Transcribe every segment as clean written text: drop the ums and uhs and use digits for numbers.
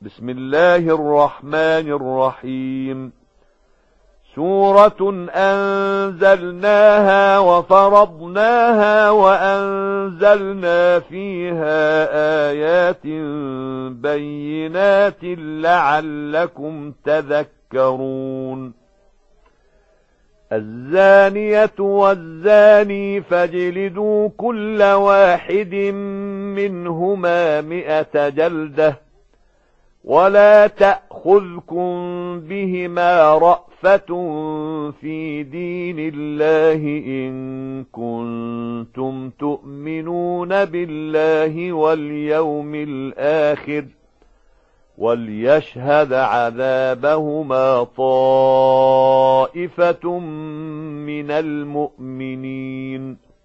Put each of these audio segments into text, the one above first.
بسم الله الرحمن الرحيم. سورة أنزلناها وفرضناها وأنزلنا فيها آيات بينات لعلكم تذكرون. الزانية والزاني فاجلدوا كل واحد منهما 100 جلدة، ولا تأخذكم بهما رأفة في دين الله إن كنتم تؤمنون بالله واليوم الآخر، وليشهد عذابهما طائفة من المؤمنين.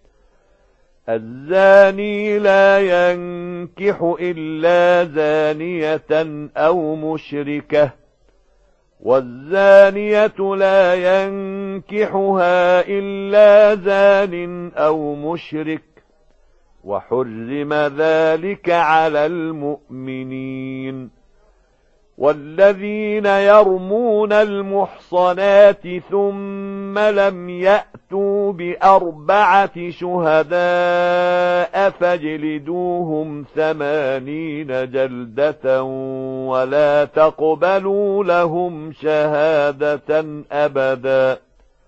الزاني لا ينكح إلا زانية أو مشركة، والزانية لا ينكحها إلا زان أو مشرك، وحرم ذلك على المؤمنين. والذين يرمون المحصنات ثم لم يأتوا ب4 شهداء فاجلدوهم 80 جلدة، ولا تقبلوا لهم شهادة أبدا،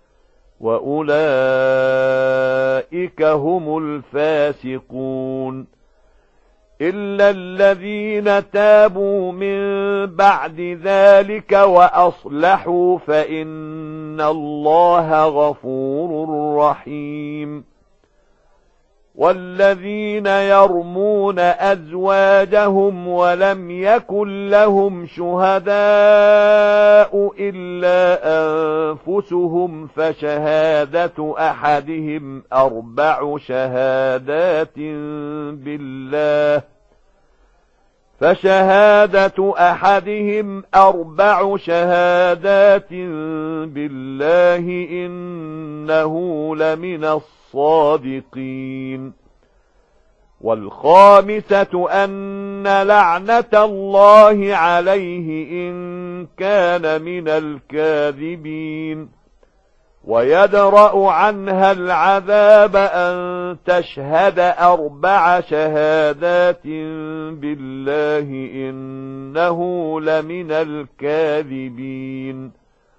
وأولئك هم الفاسقون. إلا الذين تابوا من بعد ذلك وأصلحوا فإن الله غفور رحيم. والذين يرمون أزواجهم ولم يكن لهم شهداء إلا أنفسهم فشهادة أحدهم 4 شهادات بالله إنه لمن الصادقين. والخامسة أن لعنة الله عليه إن كان من الكاذبين. ويدرأ عنها العذاب أن تشهد 4 شهادات بالله إنه لمن الكاذبين.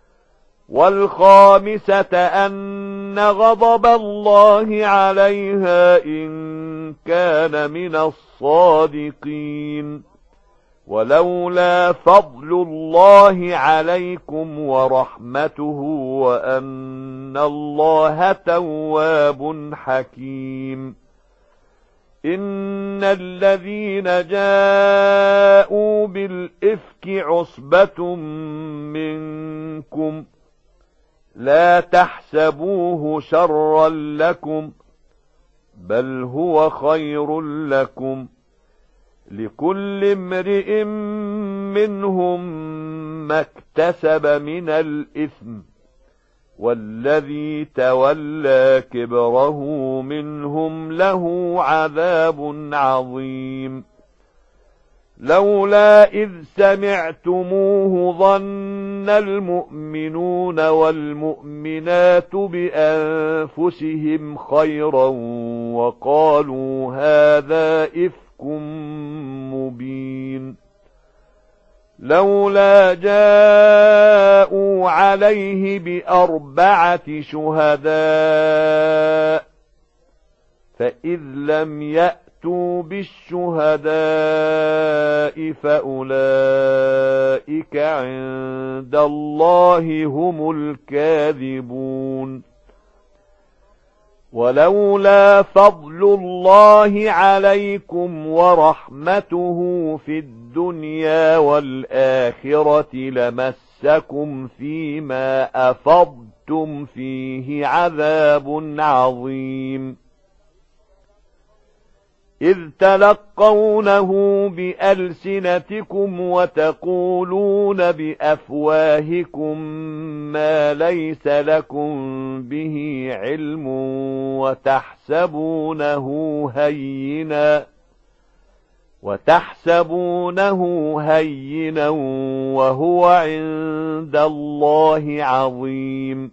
والخامسة أن غضب الله عليها إن كان من الصادقين. ولولا فضل الله عليكم ورحمته وأن الله تواب حكيم. إن الذين جاءوا بالإفك عصبة منكم لا تحسبوه شرا لكم، بل هو خير لكم، لكل امرئ منهم ما اكتسب من الإثم، والذي تولى كبره منهم له عذاب عظيم. لولا إذ سمعتموه ظن المؤمنون والمؤمنات بأنفسهم خيرا وقالوا هذا إفك مبين. لولا جاءوا عليه ب4 شهداء، فإذ لم يأتوا بالشهداء فأولئك عند الله هم الكاذبون. ولولا فضل الله عليكم ورحمته في الدنيا والآخرة لمسكم فيما أفضتم فيه عذاب عظيم. إذ تلقونه بألسنتكم وتقولون بأفواهكم ما ليس لكم به علم وتحسبونه هينا وتحسبونه هينا وهو عند الله عظيم.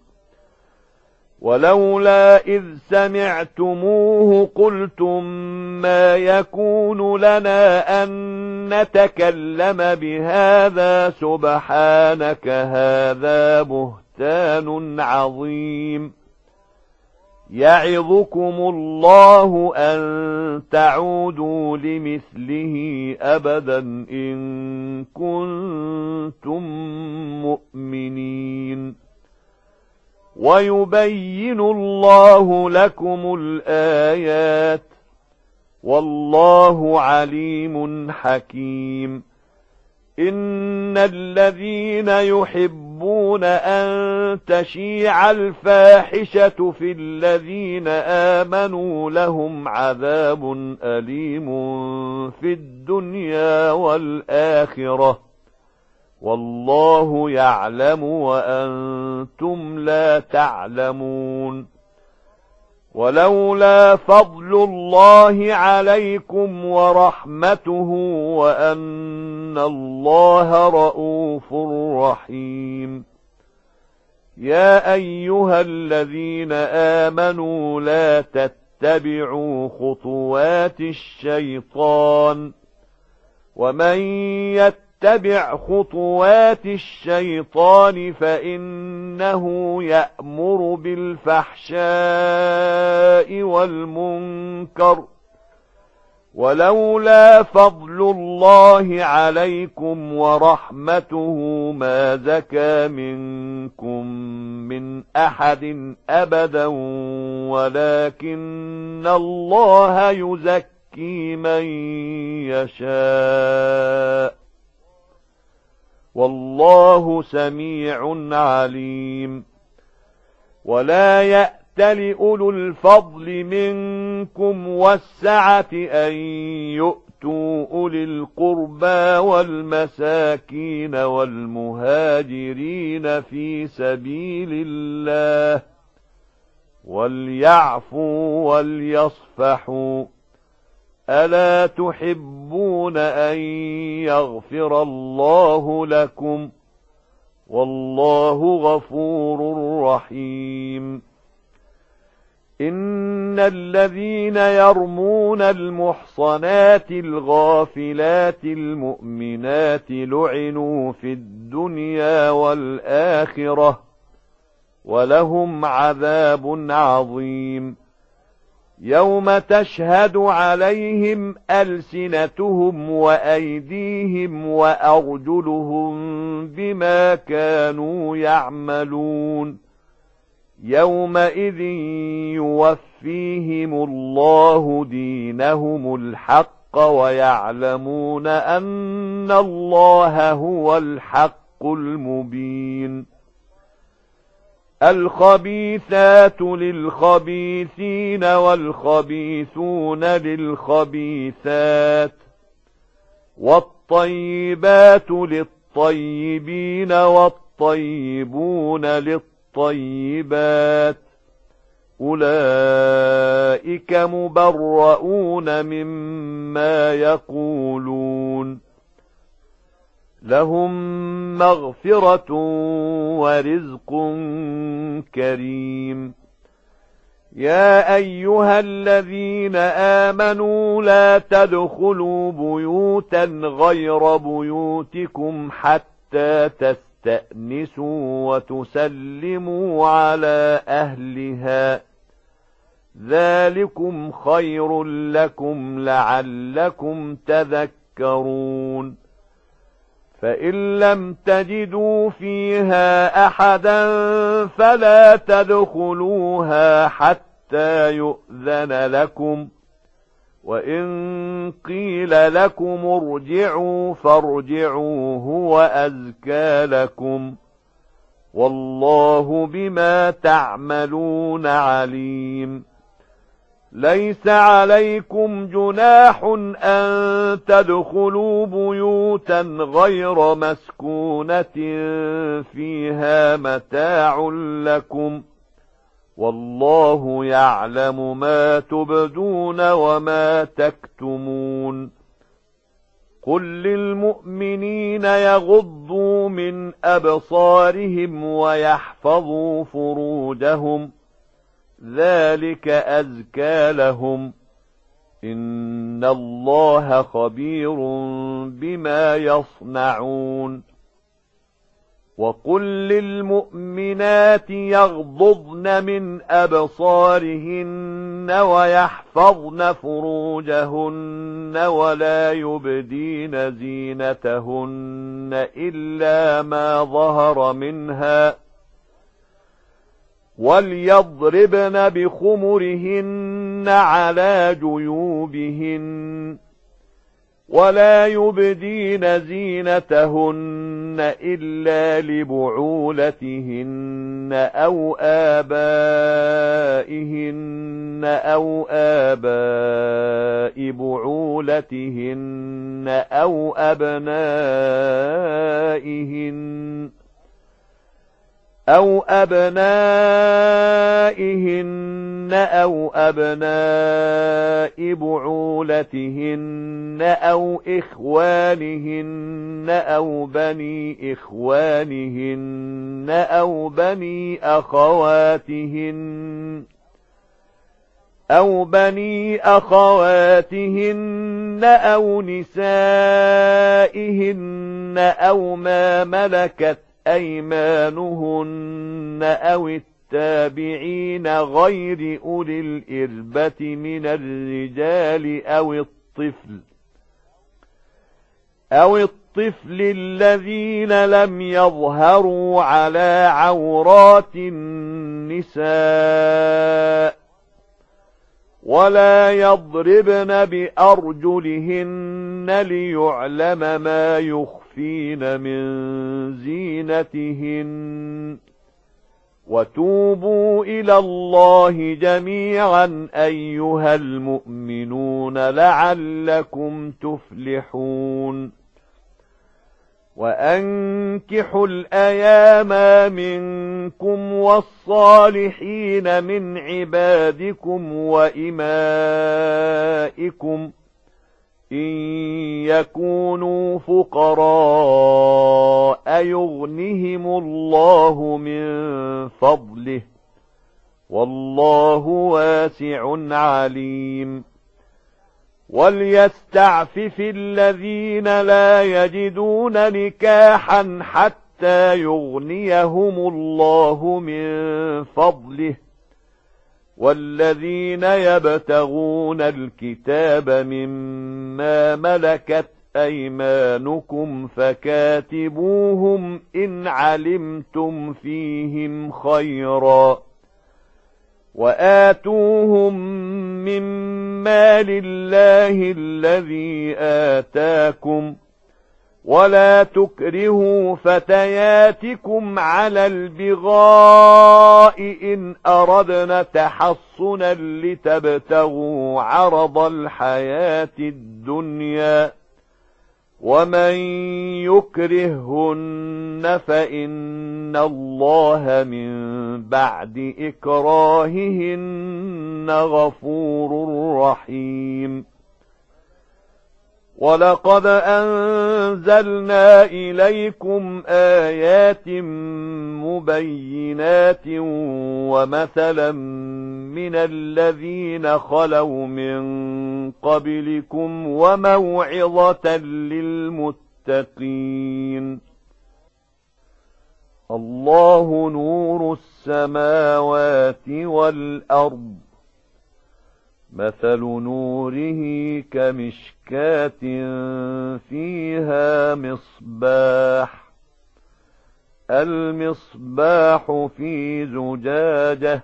ولولا إذ سمعتموه قلتم ما يكون لنا أن نتكلم بهذا سبحانك هذا بهتان عظيم. يعظكم الله أن تعودوا لمثله أبدا إن كنتم مؤمنين. ويبين الله لكم الآيات والله عليم حكيم. إن الذين يحبون أن تشيع الفاحشة في الذين آمنوا لهم عذاب أليم في الدنيا والآخرة والله يعلم وأنتم لا تعلمون. ولولا فضل الله عليكم ورحمته وأن الله رءوف رحيم. يا أيها الذين آمنوا لا تتبعوا خطوات الشيطان ومن يتبع خطوات الشيطان فإنه يأمر بالفحشاء والمنكر. ولولا فضل الله عليكم ورحمته ما زكى منكم من أحد أبدا ولكن الله يزكي من يشاء والله سميع عليم. ولا يأتل أولو الفضل منكم والسعة أن يؤتوا أولي القربى والمساكين والمهاجرين في سبيل الله وليعفوا وليصفحوا. ألا تحبون أن يغفر الله لكم والله غفور رحيم. إن الذين يرمون المحصنات الغافلات المؤمنات لعنوا في الدنيا والآخرة ولهم عذاب عظيم. يوم تشهد عليهم ألسنتهم وأيديهم وأرجلهم بما كانوا يعملون. يومئذ يوفيهم الله دينهم الحق ويعلمون أن الله هو الحق المبين. الخبيثات للخبيثين والخبيثون للخبيثات والطيبات للطيبين والطيبون للطيبات أولئك مبرؤون مما يقولون لهم مغفرة ورزق كريم. يا أيها الذين آمنوا لا تدخلوا بيوتا غير بيوتكم حتى تستأنسوا وتسلموا على أهلها ذلكم خير لكم لعلكم تذكرون. فإن لم تجدوا فيها أحدا فلا تدخلوها حتى يؤذن لكم وإن قيل لكم ارجعوا فارجعوا هو أزكى لكم والله بما تعملون عليم. ليس عليكم جناح أن تدخلوا بيوتا غير مسكونة فيها متاع لكم والله يعلم ما تبدون وما تكتمون. قل للمؤمنين يغضوا من أبصارهم ويحفظوا فروجهم ذلك أزكى لهم إن الله خبير بما يصنعون وقل للمؤمنات يغضضن من أبصارهن ويحفظن فروجهن ولا يبدين زينتهن إلا ما ظهر منها وليضربن بخمرهن على جيوبهن ولا يبدين زينتهن إلا لبعولتهن أو آبائهن أو آباء بعولتهن أو أبنائهن أو أبناء بعولتهن أو إخوانهن أو بني إخوانهن أو بني أخواتهن أو نسائهن أو ما ملكت أيمانهن أو التابعين غير أولي الإربة من الرجال أو الطفل الذين لم يظهروا على عورات النساء ولا يضربن بأرجلهن ليعلم ما يخفين من زينتهن وتوبوا إلى الله جميعا أيها المؤمنون لعلكم تفلحون وأنكحوا الأيام منكم والصالحين من عبادكم وإمائكم إن يكونوا فقراء يغنهم الله من فضله والله واسع عليم وليستعفف الذين لا يجدون نكاحا حتى يغنيهم الله من فضله والذين يبتغون الكتاب مما ملكت أيمانكم فكاتبوهم إن علمتم فيهم خيرا وآتوهم من مال الله الذي آتاكم ولا تكرهوا فتياتكم على البغاء إن أردنا تحصنا لتبتغوا عرض الحياة الدنيا ومن يكرهن فإن الله من بعد إكراههن غفور رحيم ولقد أنزلنا إليكم آيات مبينات ومثلا من الذين خلوا من قبلكم وموعظة للمتقين الله نور السماوات والأرض مثل نوره كمشكاة فيها مصباح المصباح في زجاجة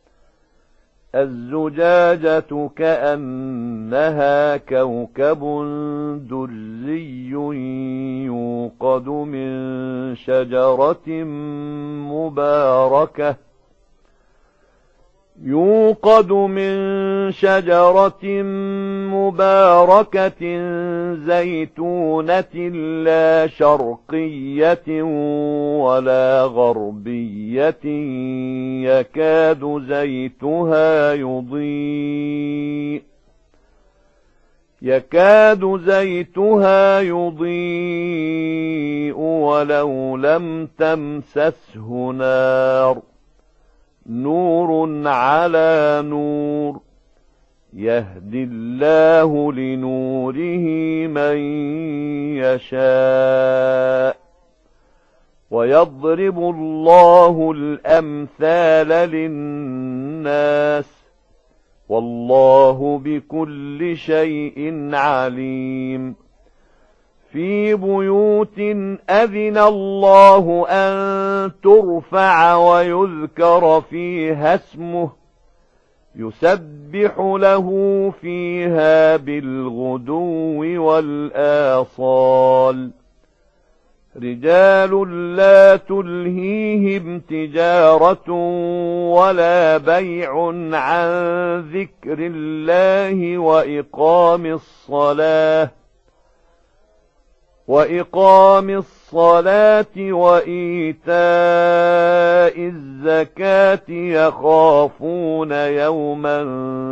الزجاجة كأنها كوكب دري يوقد من شجرة مباركة زيتونة لا شرقية ولا غربية يكاد زيتها يضيء ولو لم تمسسه نار نور على نور يهدي الله لنوره من يشاء ويضرب الله الأمثال للناس والله بكل شيء عليم في بيوت أذن الله أن ترفع ويذكر فيها اسمه يسبح له فيها بالغدو والآصال رجال لا تلهيهم تجارة ولا بيع عن ذكر الله وإقام الصلاة وإيتاء الزكاة يخافون يوما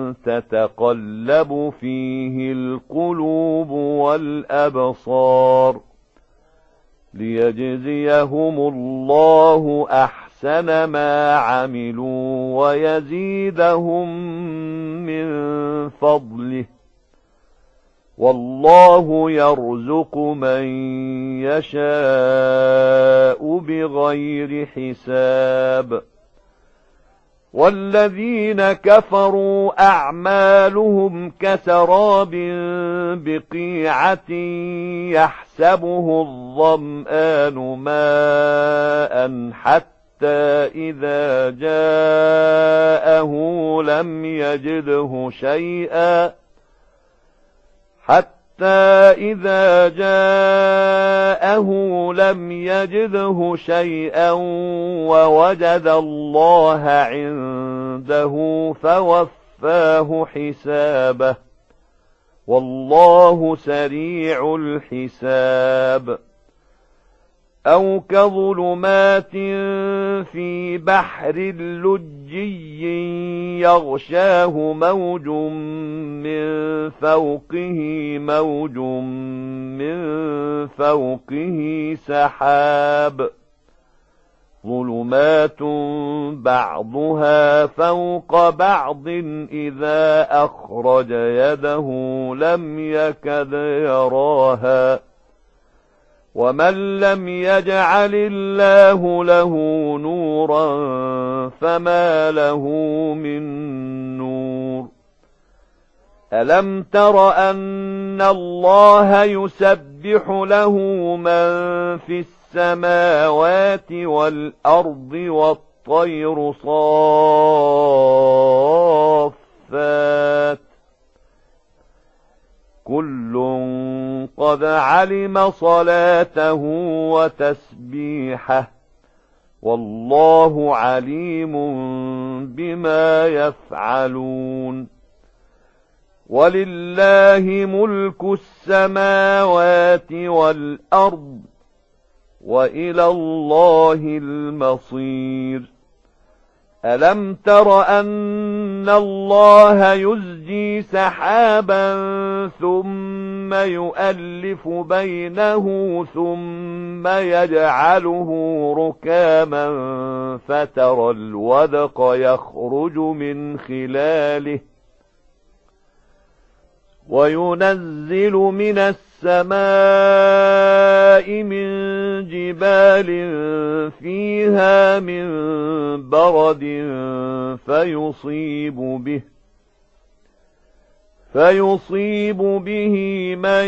تتقلب فيه القلوب والأبصار ليجزيهم الله أحسن ما عملوا ويزيدهم من فضله والله يرزق من يشاء بغير حساب والذين كفروا أعمالهم كسراب بقيعة يحسبه الظمآن ماء حتى إذا جاءه لم يجده شيئا ووجد الله عنده فوفاه حسابه والله سريع الحساب أو كظلمات في بحر لجي يغشاه موج من فوقه سحاب ظلمات بعضها فوق بعض إذا أخرج يده لم يكد يراها ومن لم يجعل الله له نورا فما له من نور ألم تر أن الله يسبح له من في السماوات والأرض والطير صافات كل قد علم صلاته وتسبيحه والله عليم بما يفعلون ولله ملك السماوات والأرض وإلى الله المصير ألم تر أن الله يزجي سحابا ثم يؤلف بينه ثم يجعله ركاما فترى الودق يخرج من خلاله وينزل من السماء من جبال فيها من برد فيصيب به من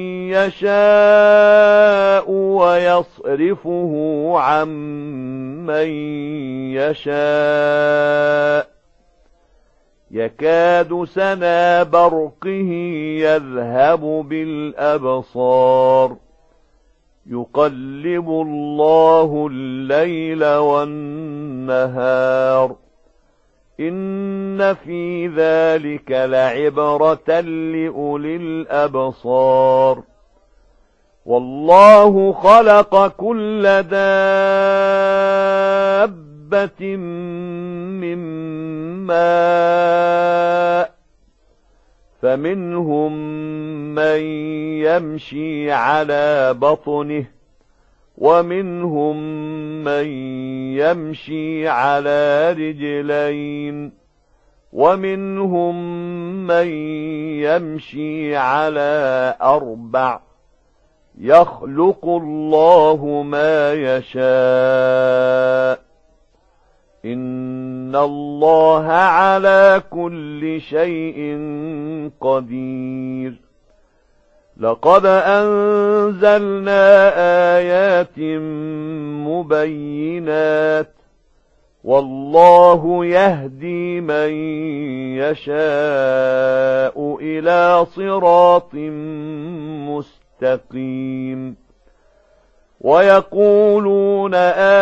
يشاء ويصرفه عن من يشاء يكاد سنا برقه يذهب بالأبصار يقلب الله الليل والنهار إن في ذلك لعبرة لأولي الأبصار والله خلق كل دابة من ماء فمنهم من يمشي على بطنه ومنهم من يمشي على رجلين ومنهم من يمشي على 4 يخلق الله ما يشاء إن الله على كل شيء قدير لقد أنزلنا آيات مبينات والله يهدي من يشاء إلى صراط مستقيم ويقولون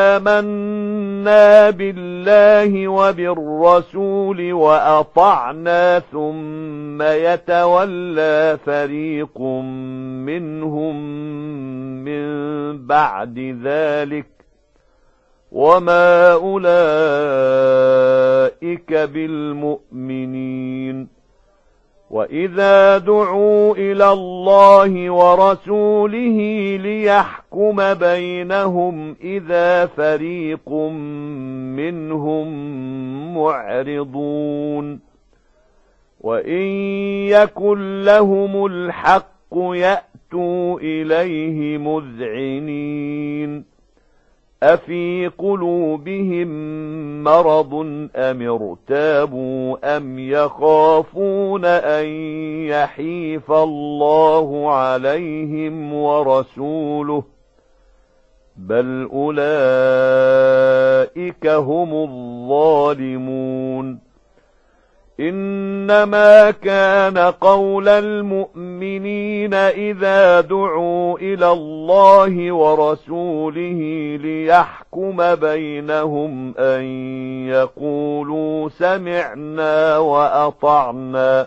آمنا بالله وبالرسول وأطعنا ثم يتولى فريق منهم من بعد ذلك وما أولئك بالمؤمنين وإذا دعوا إلى الله ورسوله ليحكم بينهم إذا فريق منهم معرضون وإن يكن لهم الحق يأتوا إليه مذعنين أفي قلوبهم مرض أم ارتابوا أم يخافون أن يحيف الله عليهم ورسوله بل أولئك هم الظالمون إنما كان قول المؤمنين إذا دعوا إلى الله ورسوله ليحكم بينهم أن يقولوا سمعنا وأطعنا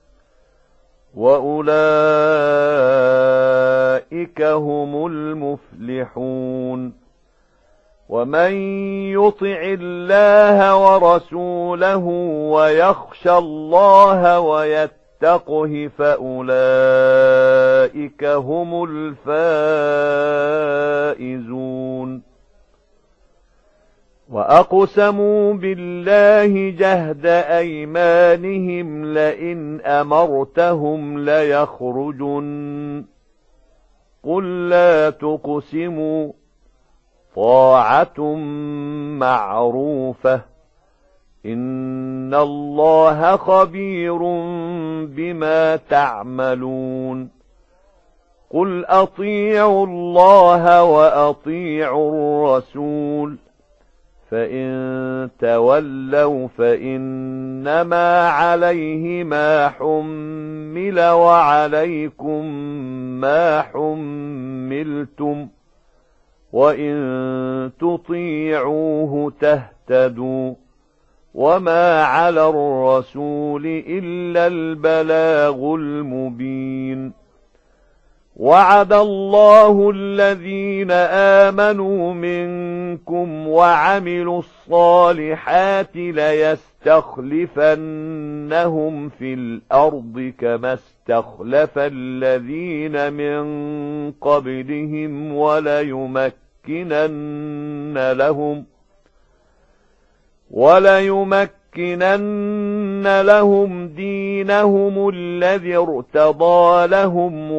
وأولئك هم المفلحون ومن يطع الله ورسوله ويخشى الله ويتقه فأولئك هم الفائزون وأقسموا بالله جهد أيمانهم لئن أمرتهم ليخرجن قل لا تقسموا طاعة معروفة إن الله خبير بما تعملون قل أطيعوا الله وأطيعوا الرسول فإن تولوا فإنما عليه ما حمل وعليكم ما حملتم وإن تطيعوه تهتدوا وما على الرسول إلا البلاغ المبين وعد الله الذين آمنوا منكم وعملوا الصالحات ليستخلفنهم في الأرض كما استخلف الذين من قبلهم وليمكنن لهم دينهم الذي ارتضى لهم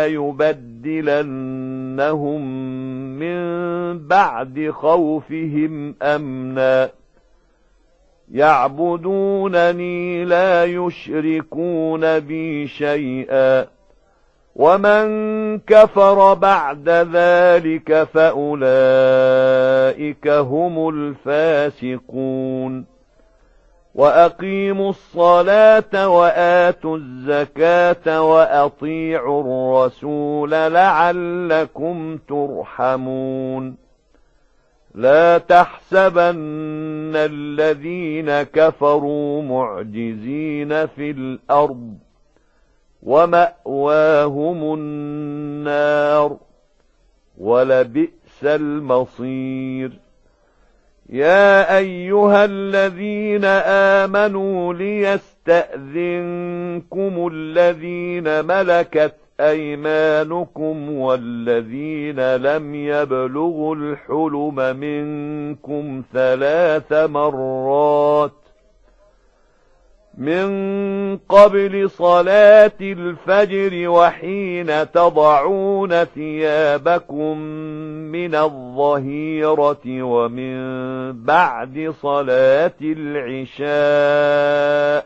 وليبدلنهم من بعد خوفهم أمنا يعبدونني لا يشركون بي شيئا ومن كفر بعد ذلك فأولئك هم الفاسقون وأقيموا الصلاة وآتوا الزكاة وأطيعوا الرسول لعلكم ترحمون لا تحسبن الذين كفروا معجزين في الأرض ومأواهم النار ولبئس المصير يا أيها الذين آمنوا يستأذنكم الذين ملكت أيمانكم والذين لم يبلغوا الحلم منكم 3 مرات من قبل صلاة الفجر وحين تضعون ثيابكم من الظهيرة ومن بعد صلاة العشاء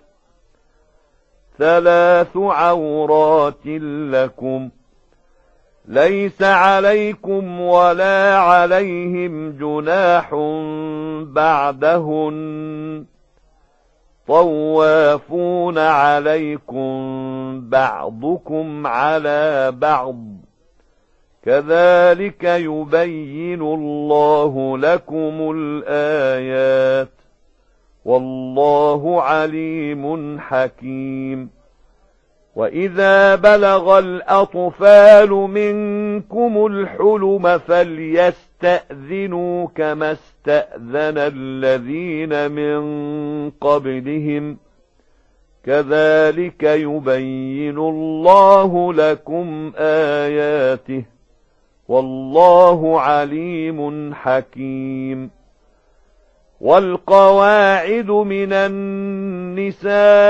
3 عورات لكم ليس عليكم ولا عليهم جناح بعدهن طوافون عليكم بعضكم على بعض كذلك يبين الله لكم الآيات والله عليم حكيم وإذا بلغ الأطفال منكم الحلم فليستأذنوا كما استأذن الذين من قبلهم كذلك يبين الله لكم آياته والله عليم حكيم والقواعد من النساء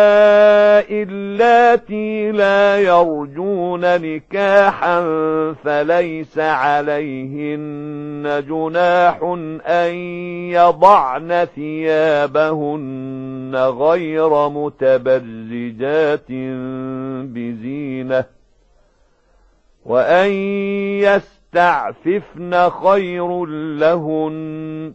اللاتي لا يرجون نكاحا فليس عليهن جناح أن يضعن ثيابهن غير متبرجات بزينة وأن يستعففن خير لهن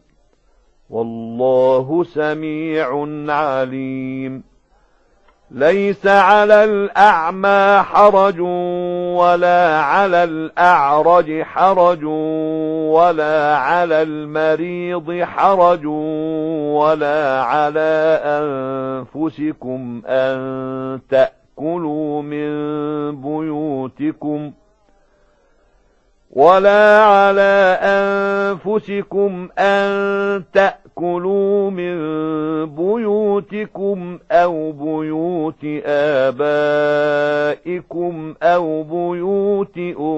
والله سميع عليم ليس على الأعمى حرج ولا على الأعرج حرج ولا على المريض حرج ولا على أنفسكم أن تأكلوا من بيوتكم أو بيوت آبائكم أو بيوت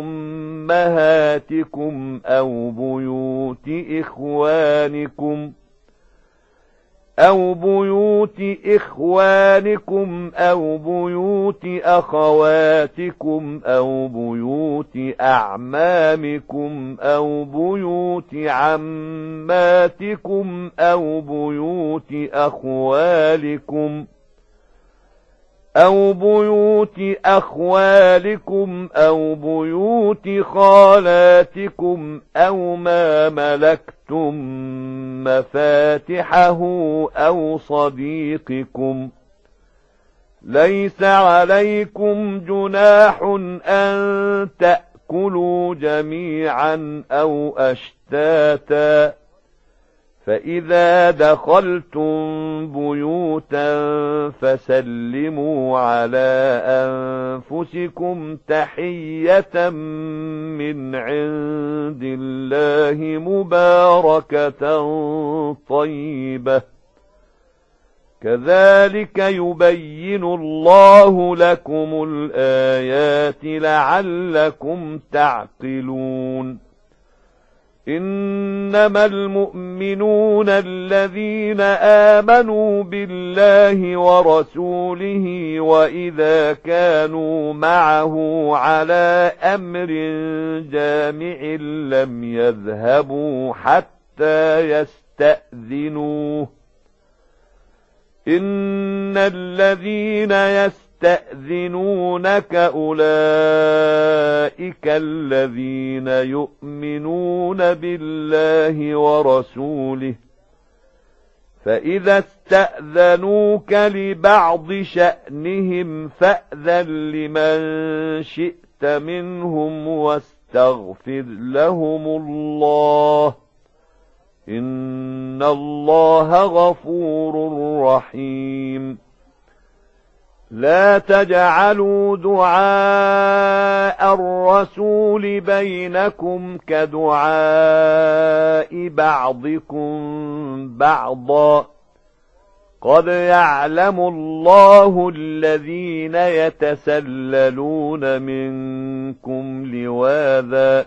أمهاتكم أو بيوت إخوانكم أو بيوت أخواتكم أو بيوت أعمامكم أو بيوت عماتكم أو بيوت أخوالكم أو بيوت خالاتكم أو ما ملكتم مفاتحه أو صديقكم ليس عليكم جناح أن تأكلوا جميعا أو أشتاتا فإذا دخلتم بيوتا فسلموا على أنفسكم تحية من عند الله مباركة طيبة كذلك يبين الله لكم الآيات لعلكم تعقلون إنما المؤمنون الذين آمنوا بالله ورسوله وإذا كانوا معه على أمر جامع لم يذهبوا حتى يستأذنوه إن الذين يستأذنونك أولئك الذين يؤمنون بالله ورسوله فإذا استأذنوك لبعض شأنهم فأذن لمن شئت منهم واستغفر لهم الله إن الله غفور رحيم لا تجعلوا دعاء الرسول بينكم كدعاء بعضكم بعضا قد يعلم الله الذين يتسللون منكم لواذا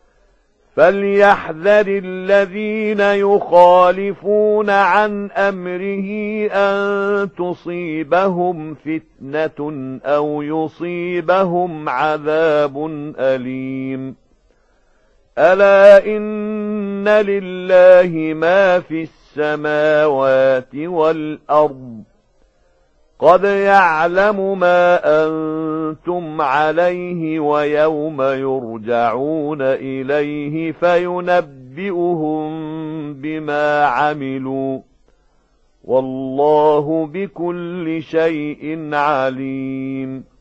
فليحذر الذين يخالفون عن أمره أن تصيبهم فتنة أو يصيبهم عذاب أليم ألا إن لله ما في السماوات والأرض قد يعلم ما أنتم عليه ويوم يرجعون إليه فينبئهم بما عملوا والله بكل شيء عليم